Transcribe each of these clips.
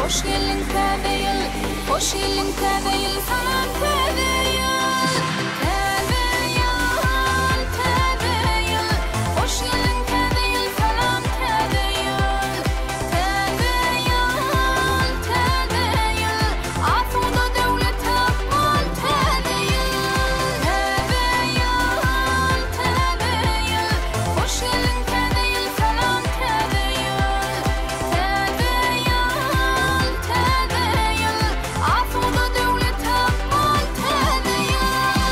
hoş gelin täze ýyl, hoş gelin täze ýyl, salam täze ýyl. Täze ýyl, täze ýyl, hoş gelin täze ýyl, salam täze ýyl. Täze ýyl, täze ýyl, asuda döwlet hakmal täze ýyl. Täze ýyl, täze ýyl, hoş gelin täze ýyl, salam täze ýyl. Täze ýyl, täze ýyl, asuda döwlet hakmal täze ýyl.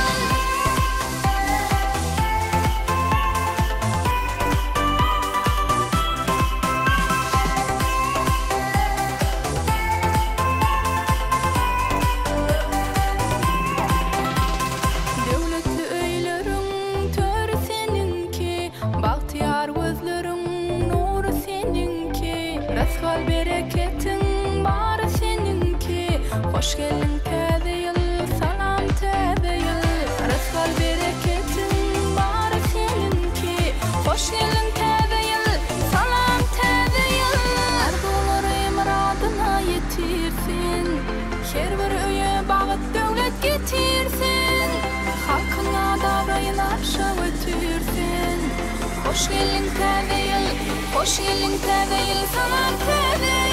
Döwletli öýleriň töre seninki, bagtyar gözleriň nury seninki, rasgal bereketiň bary seninki. Hoş gelin täze ýyl, salam täze ýyl, rasgal bereketiň bary seninki. Hoş gelin täze ýyl, salam täze ýyl. Ardolary muradyna ýetirsin, her bir öýe bagyt döwlet getirsin. Halkyna dabraýyn arşaw ötürsin. Hoş gelin täze ýyl, hoş gelin täze ýyl, salam täze